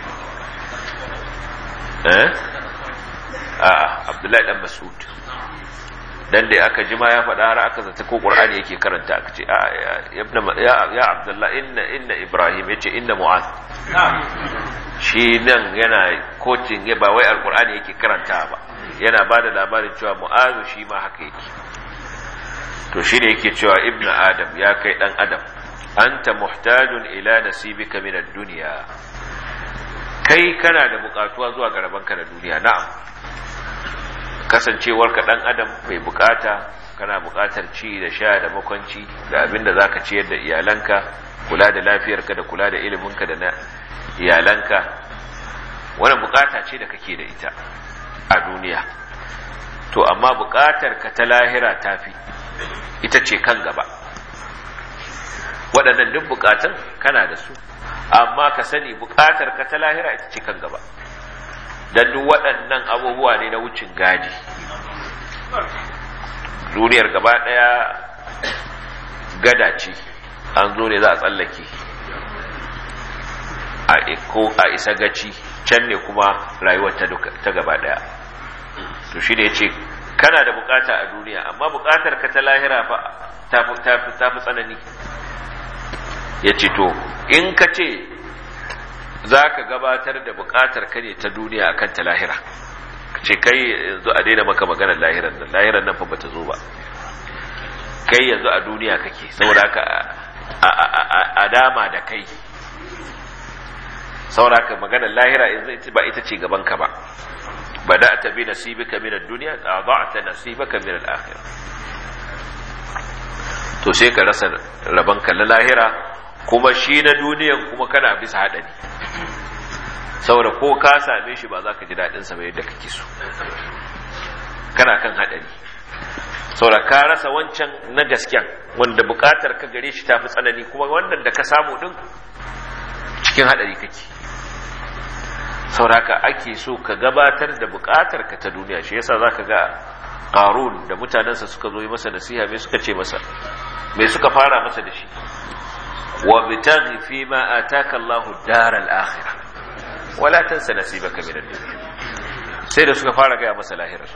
eh a Abdullahi dan Mas'ud dan dai aka jima ya faɗa har aka zata ko Qur'ani yake karanta, aka ce ya ya Abdullah inna inna Ibrahim, yace inna Mu'az. shi nan yana coaching ba wai alqur'ani yake karanta ba, yana bada labarin cewa Mu'az shi ma haka yake. to shi ne yake cewa ibnu adam, ya kai dan adam, anta muhtajun ila nasibika min ad-dunya, kai kana da bukatuwa zuwa ga rabanka na duniya. na'am, kasancewarka dan adam mai bukata, kana bukatar ci da sha da makwanci da abinda zaka ciyar da iyalanka, kula da lafiyarka da kula da iliminka da na iyalanka, wannan bukata ce da kake da ita a duniya. to amma bukatar ka ta lahira tafi, ita ce kan gaba. waɗannan duk bukatun kana da su, amma ka sani bukatar ka ta lahira ita ce kan gaba, dan duk waɗannan abubuwa ne na wucin gadi. duniyar gaba ɗaya gada ce, an zo ne za a tsallake a ko a isa gaci, can ne kuma rayuwar ta gaba ɗaya. to shi ne ya ce kana da bukata a duniya, amma bukatar ka ta lahira fa ta fi tsanani. ya ce to in ka ce za ka gabatar da bukatar ka ne ta duniya akan ta lahira, ka ce kai yanzu a daina maka maganar lahiran nan, lahiran nan fa bata zo ba, kai yanzu a duniya kake, saboda haka a dama da kai, saboda haka maganar lahira yanzu ba ita ce gaban ka ba. بدأت بنصيبك من الدنيا أضعت نصيبك من الآخرة. to to sai ka rasa rabanka na lahira, kuma shi na duniyan kuma kana bisa haɗari, saboda ko ka same shi ba za ka ji daɗinsa ba yadda kake so, kana kan haɗari, saboda ka rasa wancan na gasken wanda buƙatar ka gare shi tafi tsanani, kuma wannan da ka samu ɗin cikin haɗari kake. sauraka ake so ka gabatar da buƙatar ka ta duniya. Shi yasa za ka ga Qarun da mutanensa suka zo yi masa nasiha, me suka ce masa, me suka fara masa da shi, wa bitaghi fi ma ataka Allahu daral akhirah wala tansa nasibaka min ad-dunya. sai da suka fara gaya masa lahirar,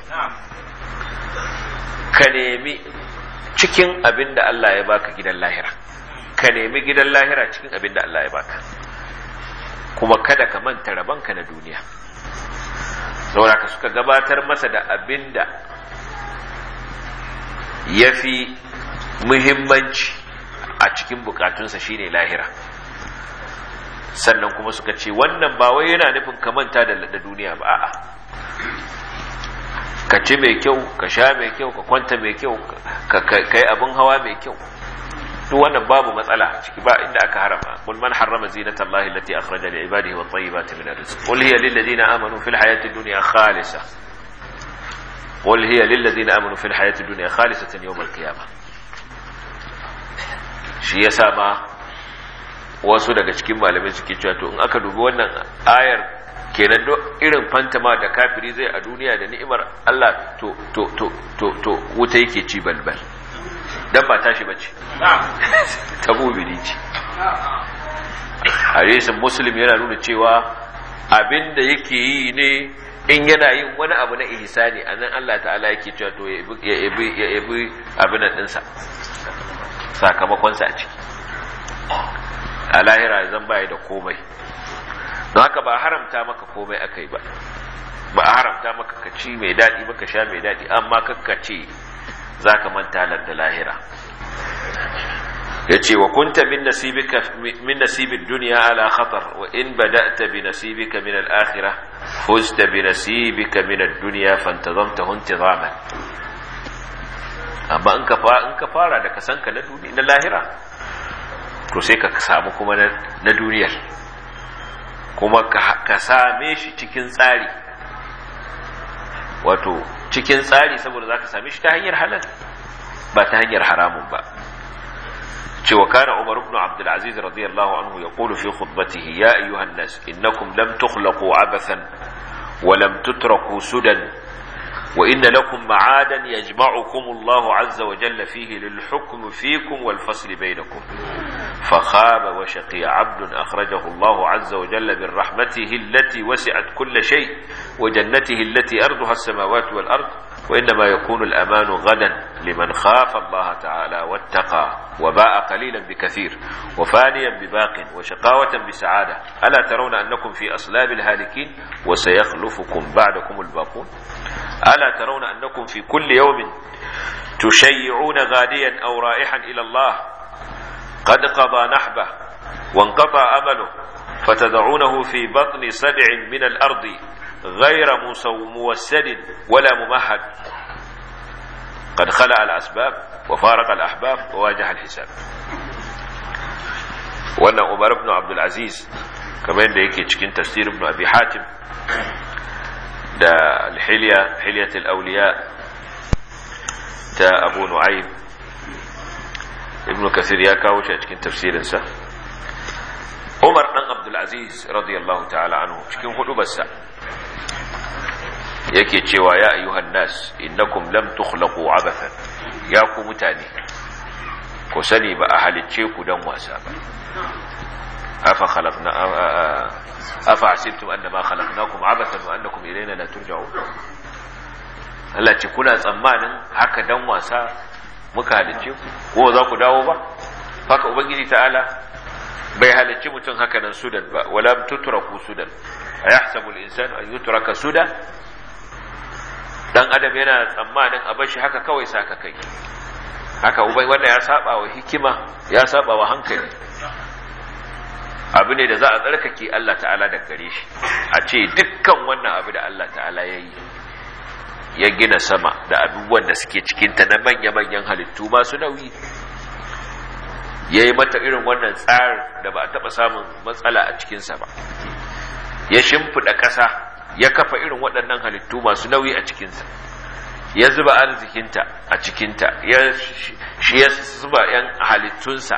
ka nemi cikin abin da Allah ya baka gidan lahira, ka nemi gidan lahira cikin abin da Allah ya baka, kuma kada ka manta rabanka na duniya. saboda ka suka gabatar masa da abin da ya fi muhimmanci a cikin bukatunsa shine lahira. sannan kuma suka ce wannan ba wai yana nufin ka manta da duniya ba, a'a, ka ci mai kyau, ka sha mai kyau, ka kwanta mai kyau, ka kai abin hawa mai kyau, duk wannan babu matsala ciki, ba inda aka harama. qul man harrama zinata allahi allati akhraja li ibadihi wat tayyibati min ar-rizq qul hiya lil ladina amanu fil hayati ad-dunya khalisa qul hiya lil ladina amanu fil hayati ad-dunya khalisatan yawm al-qiyamah. shi yasa ma wasu daga cikin malamai suke cewa to in aka dubi wannan ayar, kenan duk irin fantama da kafiri zai a duniya da ni'imar Allah to to to to to wuta yake ci balbal, dan ba tashi bace, ta mubiri ce. hadisin Muslim yana nuna cewa abinda yake yi ne in yana yin wani abu na ihsani, anan Allah ta'ala yake cewa to ya yabi ya yabi abin nan sa, sakamakon sa a ciki, a lahira zan bai da komai. don haka ba haramta maka komai akai ba, ba a haramta maka ka ci mai daɗi ba, ka sha mai daɗi, amma kakka ce za ka manta da lahira. ya ce wa kunta min nasibika min nasibid dunya ala khatar wa in bada'ta bi nasibika min al-akhirah fuzta bi nasibika min ad-dunya fantazamtahu intizaman. amma in ka fa in ka fara da kasanka na duniya na lahira, to sai ka samu kuma na duniyar, kuma ka same shi cikin tsari, wato cikin tsari, saboda za ka same shi ta hanyar halal ba ta hanyar haramun ba. cewa kana Umar ibn Abdul Aziz radiyallahu anhu yaqulu fi khutbatihi ya ayyuhan nas innakum lam tukhlaqu abathan wa lam tutraku sudan wa inna lakum ma'adan yajma'ukum Allahu 'azza wa jalla fihi lil hukm fiikum wal fasl bainakum فخاب وشقي عبد أخرجه الله عز وجل من رحمته التي وسعت كل شيء وجنته التي أرضها السماوات والأرض وإنما يكون الأمان غدا لمن خاف الله تعالى واتقى وباء قليلا بكثير وفانيا بباق وشقاوة بسعادة ألا ترون أنكم في أصلاب الهالكين وسيخلفكم بعدكم الباقون ألا ترون أنكم في كل يوم تشيعون غاديا أو رائحا إلى الله قد قضى نحبه وانقطع أمله فتدعونه في بطن سبع من الأرض غير موسد ولا ممهد قد خلع الأسباب وفارق الأحباب وواجه الحساب. وأن عمر بن عبد العزيز كمان ده يكي تشكين تفسير ابن أبي حاتم ده الحلية حلية الأولياء تا أبو نعيم ibn kasir ya kawo shi a cikin tafsirinsa. Umar dan Abdul Aziz radiyallahu ta'ala anhu cikin hudubarsa yake cewa ya ayyuhan nas innakum lam tukhlaqu abathan, ya ku mutane ku sani ba a halicce ku dan wasa ba. afa khalaqna afa hasibtum annama khalaqnakum abathan wa annakum ilayna la turja'un. Allah ce kuna tsammanin haka dan wasa muka halicce ku ko za ku dawo ba? haka ubangiji ta'ala bai halicci mutum haka nan sudan ba. wala tutraku sudan ayahsabu al-insanu an yutraka sudan. dan adam yana tsammanin a bar shi haka kawai saka kai, haka ubai wanda ya saba wa hikima, ya saba wa hankali. abu ne da za a tsarkake Allah ta'ala da gare shi, a ce dukkan wannan abu da Allah ta'ala ya yi, ya gina sama da abubuwan da suke cikinta na manya-manyan halittu masu nauyi, ya yi mata irin wannan tsarin da ba a taɓa samun matsala a cikinsa ba, ya shimfiɗa ƙasa ya kafa irin waɗannan halittu masu nauyi a cikinsa, ya zuba arzikinta a cikinta, ya zuba ‘yan halittunsa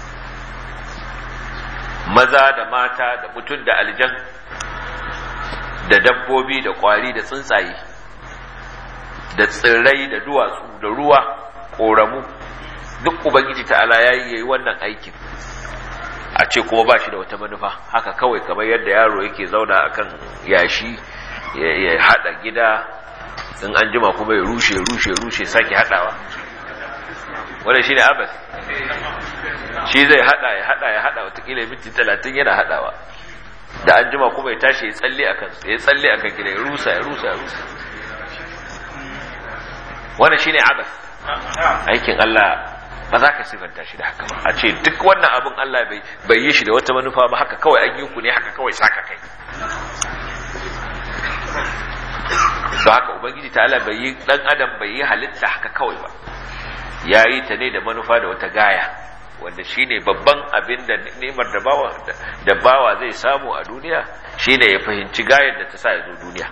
maza da mata da mutum da aljan da dabbobi da ƙwari da tsuntsaye da tsirrai da duwatsu da ruwa ƙoramu, duk Ubangiji ta'ala ya yi wannan aikin, a ce kuma ba shi da wata manufa haka kawai, kamar yadda yaro yake zauna akan yashi ya haɗa gida, in an jima kuma ya rushe rushe rushe sake haɗawa. Wannan shi ne abas, shi zai haɗa ya haɗa ya haɗa watakila minti talatin yana haɗawa, da an jima kuma ya tashi ya tsalle a kan ya tsalle a kan gida ya rusa ya rusa ya rusa. Wannan shi ne abas. Aikin Allah ba za ka sifanta shi da haka ba, a ce duk wannan abin Allah bai yi shi da wata manufa ba, haka kawai an yi ku ne haka kawai saka kai. Don haka Ubangiji ta'ala bai yi ɗan adam bai yi halitta haka kawai ba, ya yi ta ne da manufa da wata gaya, wanda shi ne babban abin da nemar da bawa da bawa zai samu a duniya, shi ne ya fahimci gayar da ta sa ya zo duniya,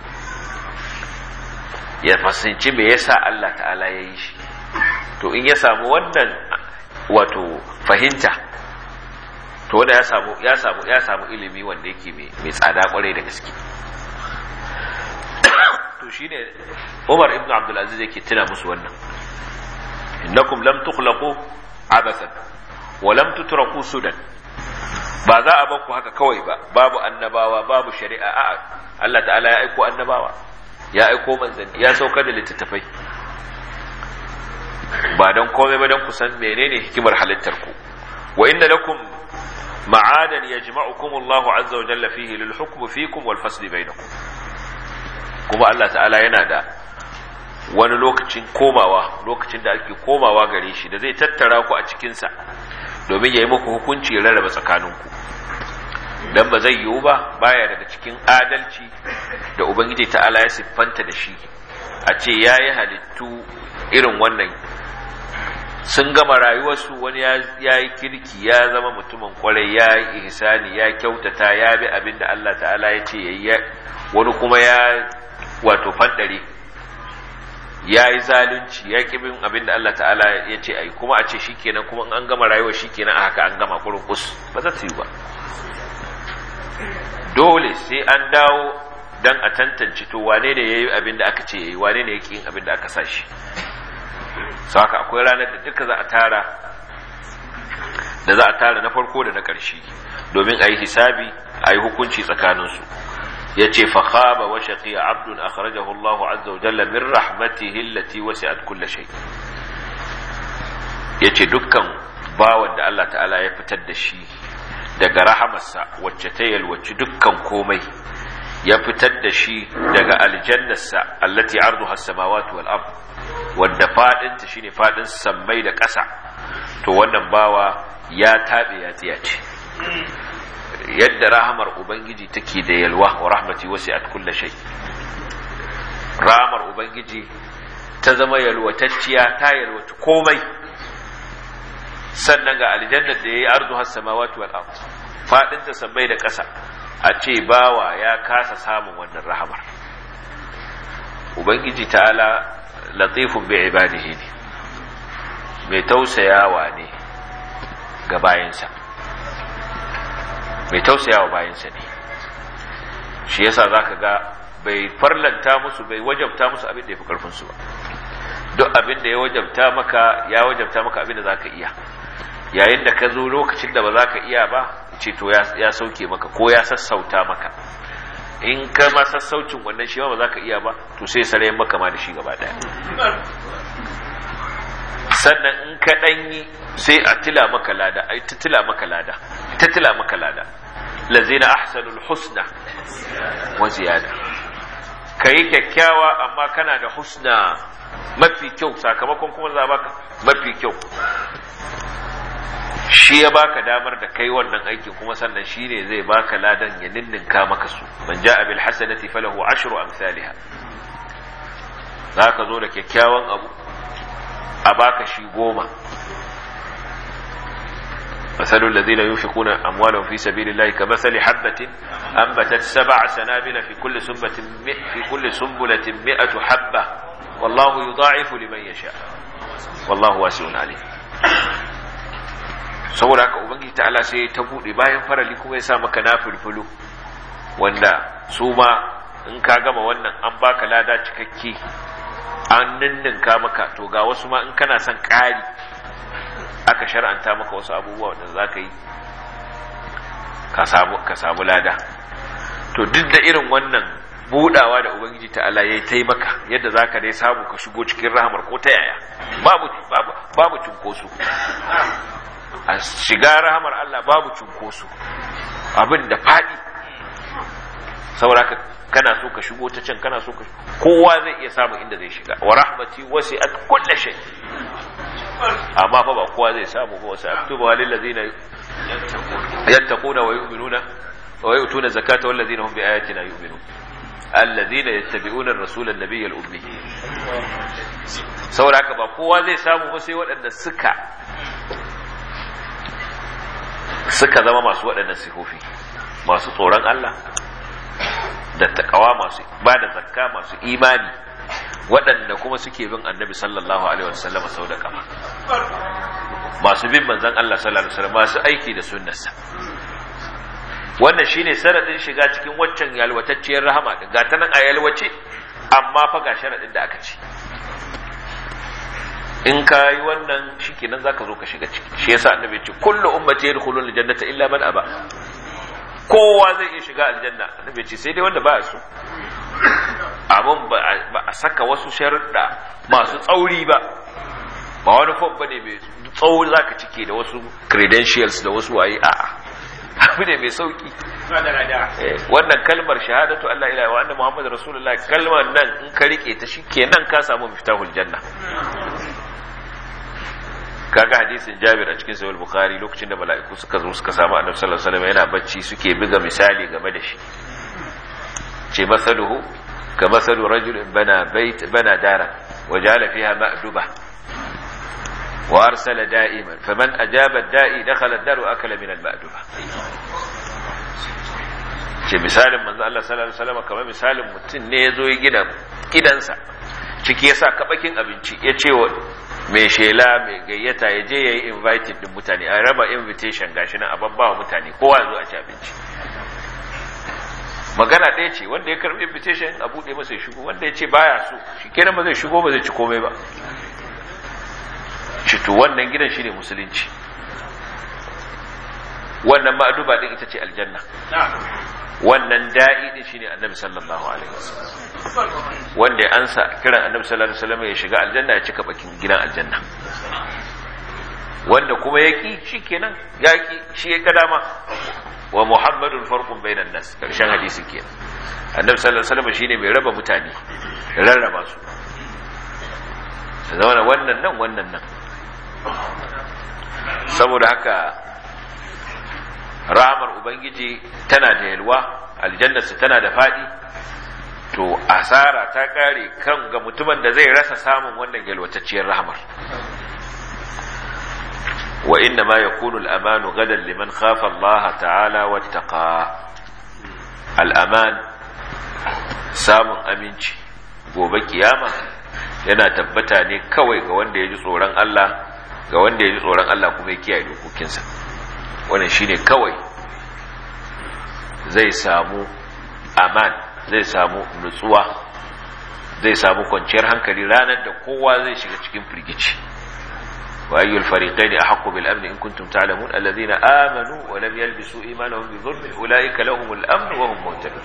ya fahimci me yasa Allah ta'ala ya yi shi. To in ya samu wannan wato fahimta, to wanda ya samu ya samu ya samu ilimi wanda yake mai tsada kwarai da gaske. To shine Umar ibn Abdul Aziz yake tuna musu wannan, innakum lam tukhlaqu abathan wa lam tutraku sudan, ba za a bar ku haka kawai ba, babu annabawa babu shari'a. A'a, Allah ta'ala ya aiko annabawa, ya aiko manzanni, ya saukar da littattafai, ba don komai ba don ku san menene hikimar halittar ku. Wa inna lakum ma'adan yajma'ukum Allah azza wa jalla fihi lil hukm fikum wal fasl bainakum. Kuma Allah ta'ala yana da wani lokacin komawa, lokacin da ake komawa gare shi, da zai tattara ku a cikin sa domin yayi muku hukunci ya rarraba tsakaninku. Dan ba zai yiwu ba, baya daga cikin adalci da Ubangiji ta'ala ya siffanta da shi, a ce yayi halittu irin wannan, sun gama rayuwarsu, wani ya yi kirki, ya zama mutumin kwarai, ya yi ihsani, ya kyautata, ya bi abin da Allah ta'ala ya ce ya yi, wani kuma ya wato fandare, ya yi zalunci, ya ƙi bin abin da Allah ta'ala ya ce a yi, kuma a ce shi kenan, kuma an gama rayuwar shi kenan a haka an gama kurin kus, ba za su yi ba. Dole sai an dawo don a tantance to wane ne ya yi abin da aka ce ya yi, wane ne ya ƙi yin abin da aka sa shi. Sau haka akwai ranar da duka za a tara da za a tara na farko da na ƙarshe domin a yi hisabi, a yi hukunci tsakaninsu. Ya ce fakhaba wa shaqiya abdun akhrajahu Allahu azza wa jalla min rahmatihi allati wasi'at kull shay. Yace dukkan bawan da Allah ta'ala ya fitar da shi daga rahamarsa wacce ta yalwaci dukkan komai, ya fitar da shi daga aljannarsa allati arduha as-samawati wal ard, wanda fadinta shine fadin sammai da ƙasa, to wannan bawa ya tabe ya tsiyace. Yadda rahamar ubangiji take da yalwa, wa rahmati wasi'at kulli shay, rahamar ubangiji ta zama yalwatacciya, ta yalwata komai. Sannan ga aljannar da yayi arduha as-samawati wal ard, fadinta sammai da ƙasa, a ce bawa ya kasa samun wannan rahamar. Ubangiji ta'ala latifun bi ibadihi ne, mai tausayawa ne ga bayansa, mai tausayawa bayansa ne. Shi yasa zaka ga bai farlanta musu, bai wajabta musu abin da yafi karfin su ba. Duk abin da ya wajabta maka, ya wajabta maka abin da zaka iya. Yayin da ka zo lokacin da ba za ka iya ba, ce to ya sauke maka ko ya sassauta maka. In ka ma sassaucin wannan shi ma ba za ka iya ba, to sai sarayen maka ma da shi gaba daya. Sannan in ka ɗanyi sai a tila maka lada, ai ta tila maka lada, ta tila maka lada. Lazina ahsanul husna wa ziyada. Kai kyakkyawa amma kana da husna, mafi kyau, sakamakon kuma za baka mafi kyau. Shi ya baka damar da kai wannan aikin, kuma sannan shi ne zai baka ladan ya ninninka maka su. Man ja'a bil hasanati falahu ashru amsalha. Zaka zo da kyakkyawan abu a baka shi goma. مثل الذين ينفقون أموالهم في سبيل الله كمثل حبة أنبتت سبع سنابل في كل سنبلة في كل سنبلة مئة حبة والله يضاعف لمن يشاء والله واسع عليم. saboda haka ubangiji ta'ala sai ta bude bayan farali kuma ya sa maka nafilfulu wanda su ma in ka gama wannan an baka lada cikakke an ninninka maka, to ga wasu ma in kana son ƙari aka shar'anta maka wasu abubuwa wanda za ka yi ka samu lada. To duk da irin wannan budawa da ubangiji ta'ala ya taimaka yadda za ka dai samu ka shigo cikin rahamar ko ta yaya, babu babu babu cunkoso a shiga rahamar Allah, babu cunkoso abin da faɗi. saboda kana so ka shigo ta can, kana so ka kowa zai iya samun inda zai shiga. Wa rahmati wasi'at kulli shay, amma fa ba kowa zai samu ba. Wasu aktubu lil ladina yattaquna wa yu'minuna wa yu'tuna zakata wal ladina hum bi ayatina yu'minun alladhina yattabi'una ar-rasula an-nabiyya al-ummi. saboda haka ba kowa zai samu ba sai waɗanda suka suka zama masu waɗannan sifofi, masu tsoron Allah da takawa, masu ba da zakka, masu imani, waɗanda kuma suke bin annabi sallallahu alaihi wasallam sau da kama, masu bin manzon Allah sallallahu alaihi wasallam, masu aiki da sunnarsa. Wannan shine sanadin shiga cikin waccan yalwatacciyar rahama din. Ga ta nan a yalwace, amma fa ga sharadin da aka ci. In ka yi wannan shikenan zaka zo ka shiga ciki. Shi yasa annabi ya ce kullu ummati yadkhuluna aljannata illa man aba. Kowa zai iya shiga aljanna, annabi ya ce sai dai wanda ba so. Abun ba a saka wasu sharuɗa masu tsauri ba. Ba wani form bane mai tsauri zaka cike da wasu credentials da wasu waye a'a. Abu ne mai sauki. Wannan kalmar shahadatu Allah ilaha wa anna Muhammadu Rasulullah, kalmar nan in ka rike ta shikenan ka samu miftahul janna. Kaga hadisin Jabir a cikin Sahih Bukhari, lokacin da mala'iku suka zo suka samu Annabi sallallahu alaihi wasallam yana bacci, suke buga misali game da shi. Ce masaluhu ka masalu rajulin bana bait bana dara wa ja'ala fiha ma'duba wa arsala da'iman faman ajaba ad-da'i dakhala ad-dar wa akala min al-ma'duba. Ce misalin manzo Allah sallallahu alaihi wasallam kamar misalin mutum ne yazo ya gina gidansa, ciki yasa kabakin abinci, ya ce wa mai shela mai gayyata ya je yayi invited din mutane, a raba invitation gashi nan a babbawa mutane, kowa zo a ci abinci. Magana ɗaya ce, wanda ya karbi invitation a buɗe masa ya shigo, wanda ya ce baya so shikenan ba zai shigo, ba zai ci komai ba. Cito wannan gidan shine musulunci, wannan ma'aduba din ita ce aljanna, wannan da'i din shine annabi sallallahu alaihi wasallam, wanda ya ansa kiran annabi sallallahu alaihi wasallam ya shiga aljanna ya cika bakin gidan aljanna. Wanda kuma yaki shikenan yaki shi ya ga dama. Wa muhammadun farqun bainan nas, karshen hadisi kenan. Annabi sallallahu alaihi wasallam shine mai raba mutane, rarraba su, zama wannan nan wannan nan. Saboda haka rahamar ubangiji tana da yalwa, aljannarsa tana da fadi, to asara ta kare kan ga mutumin da zai rasa samun wannan yalwatacciyar rahamar. wa inna ma yakunu al-amanu gadan liman khafa Allah ta'ala wattaqa. al-aman, samun aminci gobe kiyama, yana tabbata ne kawai ga wanda ya ji tsoron Allah, ga wanda ya ji tsoron Allah kuma ya kiyaye dokokinsa. Wannan shine kawai zai samu aman, zai samu nutsuwa, zai samu kwanciyar hankali ranar da kowa zai shiga cikin firgici. wa ayyul fariqaini ahqqu bil amn in kuntum ta'lamun alladhina amanu wa lam yalbisu imanahum bi dhulmin ulaika lahumul amn wa hum muhtadun.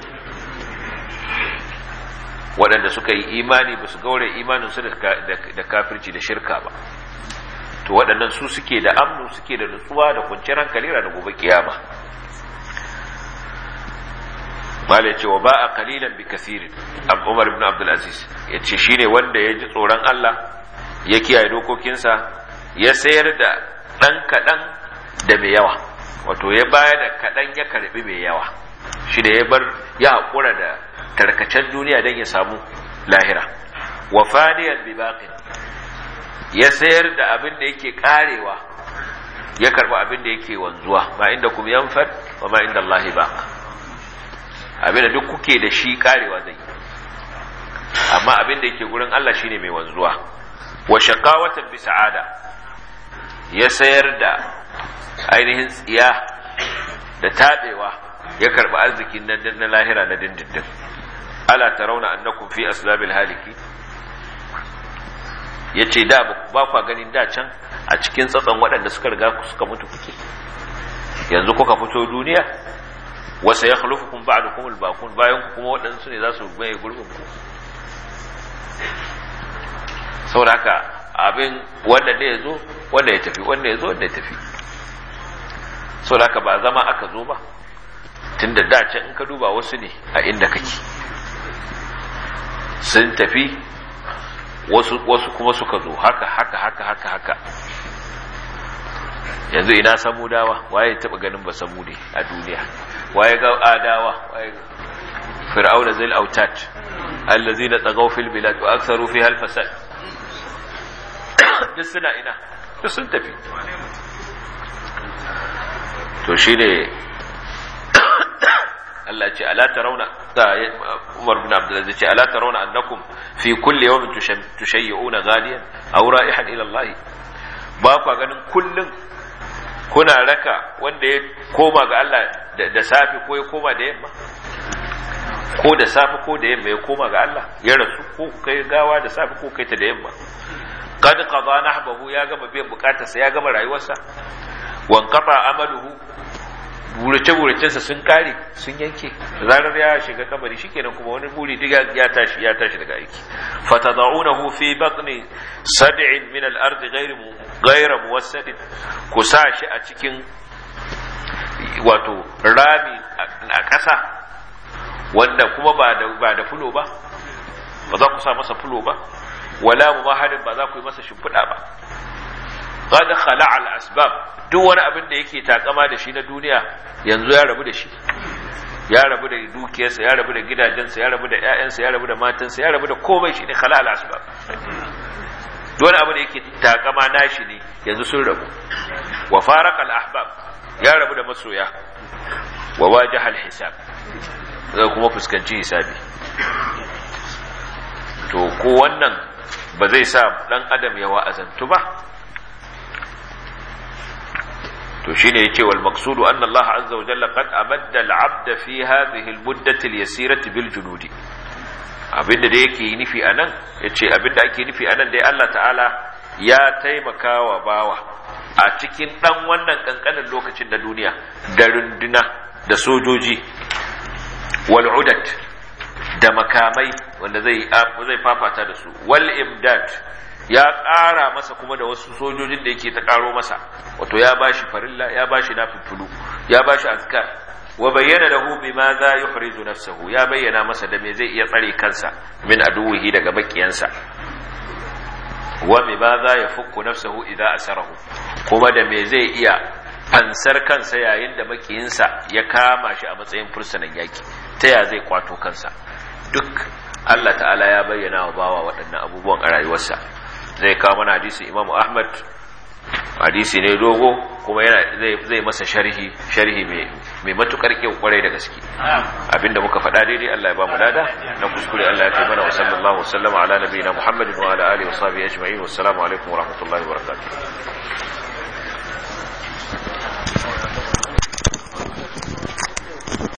Waɗanda suka yi imani ba su gaure imaninsu da kafirci da shirka ba, to waɗannan su suke da amnu, suke da nutsuwa da kwanciyar hankali da gobe kiyama. Mala ya ce wa ba'a qalilan bi kathirin. Umar ibn Abdul Aziz ya ce shine wanda ya ji tsoron Allah, ya kiyaye dokokinsa, ya sayar da ɗan kaɗan da mai yawa, wato ya bayar da kaɗan ya karɓi mai yawa. Shi da ya bar ya haƙura da tarkacen duniya don ya samu lahira. Wa faniyan bi baqin, ya sayar da abin da yake karewa ya karba abin da yake wanzuwa ma inda kum yanfad wa ma inda Allah baq abin da duk kuke da shi karewa zai amma abin da yake gurin Allah shine mai wanzuwa wa shaqawatan bi sa'ada ya sayar da ainihin tsiya da tabewa ya karba arzikin nan na lahira na dindindin ala tarawna annakum fi aslabil haliki yace da ba kwa ganin da can a cikin tsatsan waɗanda suka riga suka mutu kuke yanzu kuka fito duniya wasa yakhlufukum ba'dukum al-baqun bayan ku kuma waɗansu ne za su baye gurbin ku saboda haka abin wanda ne yazo wanda ya tafi wanda yazo wanda ya tafi saboda haka ba zama aka zo ba tunda da can in ka duba wasu ne a inda kake sun tafi wasu wasu kuma suka zo haka haka haka haka haka yanzu ina samudawa waye taba ganin ba samude a duniya waye ga adawa waye fir'auna zil autat allazina tagaw fil bilad wa aktharu fiha al fasad duk suna ina duk sun tafi to shine Allah ce ala tarawna Umar bin Abdul Aziz ce ala tarawna annakum fi kulli yawmin tushayyi'una ghaliyan aw ra'ihan ila Allah ba ku ganin kullun kuna raka wanda ya koma ga Allah da safi ko ya koma da yamma ko da safi ko da yamma ya koma ga Allah ya rasu ko kai gawa da safi ko kai ta da yamma qad qada nahbahu ya gama biyan bukatarsa ya gama rayuwarsa wanqata amaluhu burace-buracensa sun kare sun yanke zarar ya shiga kabari shikenan kuma wani buri diga ya tashi ya tashi daga aiki fatadaunahu fi batni sad'in min al-ard ghayr ghayr muwassad ku sashi a cikin wato rami a ƙasa wanda kuma ba da ba da fulo ba ba za ku sa masa fulo ba wala mumahadin ba za ku yi masa shimfiɗa ba qad khala'a al-asbab duk wani abin da yake takama da shi na duniya yanzu ya rabu da shi ya rabu da dukiyarsa ya rabu da gidajensa ya rabu da ƴaƴansa ya rabu da matansa ya rabu da komai shi ne khala'a al-asbab duk wani abin da yake takama nashi ne yanzu sun rabu wa faraqa al-ahbab ya rabu da masoya wa wajaha al-hisab zai kuma fuskanci hisabi to ko wannan ba zai sa dan adam ya wa'azantu ba to shine yace wal maqsudu anna Allah azza wa jalla qad amadda al-'abda fi hadhihi al-muddati al-yasirati bil junudi abinda da yake nufi anan yace abinda ake nufi anan dai Allah ta'ala ya taimakawa bawa a cikin dan wannan kankanin lokacin da duniya da runduna da sojoji wal udat da makamai wanda zai zai fafata da su wal imdad ya ƙara masa kuma da wasu sojojin da yake ta ƙaro masa wato ya bashi farilla ya bashi nafilulu ya bashi azkar wa bayyana lahu bima za yuhrizu nafsahu ya bayyana masa da me zai iya tsare kansa min aduwihi daga bakiyansa wa bima za yafukku nafsahu idza asarahu kuma da me zai iya fansar kansa yayin da makiyinsa ya kama shi a matsayin fursunan yaki ta ya zai kwato kansa duk Allah ta'ala ya bayyana wa bawa waɗannan abubuwan a rayuwarsa zai kawo mana hadisin Imam Ahmad hadisi ne dogo kuma yana zai zai masa sharhi sharhi mai mai matukar kyau kwarai da gaske abinda muka faɗa daidai Allah ya ba mu lada na kuskure Allah ya kai mana wa sallallahu wasallama ala nabiyina Muhammadin wa ala alihi wa sahbihi ajma'in wassalamu alaikum wa rahmatullahi wa barakatuh